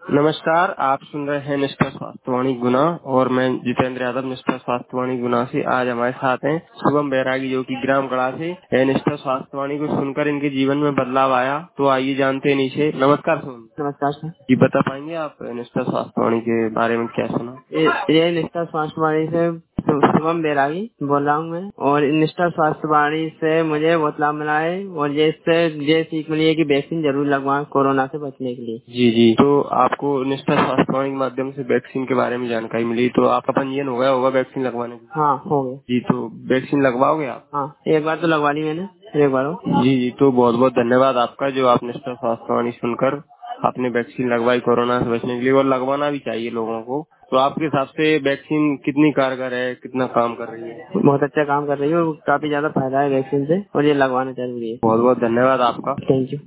नमस्कार, आप सुन रहे हैं निष्ठा स्वास्थ्यवाणी गुना और मैं जितेंद्र यादव निष्ठा स्वास्थ्यवाणी गुना से। आज हमारे साथ हैं शुभम बैरागी जो कि ग्राम गढ़ा से है। निष्ठा स्वास्थ्यवाणी को सुनकर इनके जीवन में बदलाव आया, तो आइए जानते हैं इनसे। नमस्कार शुभम। नमस्कार सर। जी, बता पाएंगे आप निष्ठा स्वास्थ्यवाणी के बारे में क्या सुना? ये निष्ठा स्वास्थ्य वाणी से शुभम बैरागी बोल रहा हूँ मैं। और निष्ठा स्वास्थ्य वाणी से मुझे बहुत लाभ मिला है और ये सीख मिली है कि वैक्सीन जरूर लगवाएं कोरोना से बचने के लिए। जी जी, तो आपको निष्ठा स्वास्थ्यवाणी के माध्यम से वैक्सीन के बारे में जानकारी मिली, तो आपका पंजीयन हो गया होगा वैक्सीन लगवाने के लिए? हाँ, हो गया जी, तो वैक्सीन लगवाओगे आप? हाँ, एक बार तो लगवा ली मैंने, फिर एक बार और। जी जी, तो बहुत बहुत धन्यवाद आपका जो आप निष्ठा स्वास्थ्यवाणी सुनकर आपने वैक्सीन लगवाई कोरोना से बचने के लिए, और लगवाना भी चाहिए लोगों को। तो आपके हिसाब से वैक्सीन कितनी कारगर है, कितना काम कर रही है? बहुत अच्छा काम कर रही है और काफी ज्यादा फायदा है वैक्सीन से और ये लगवाना जरूरी है। बहुत बहुत धन्यवाद आपका। Thank you.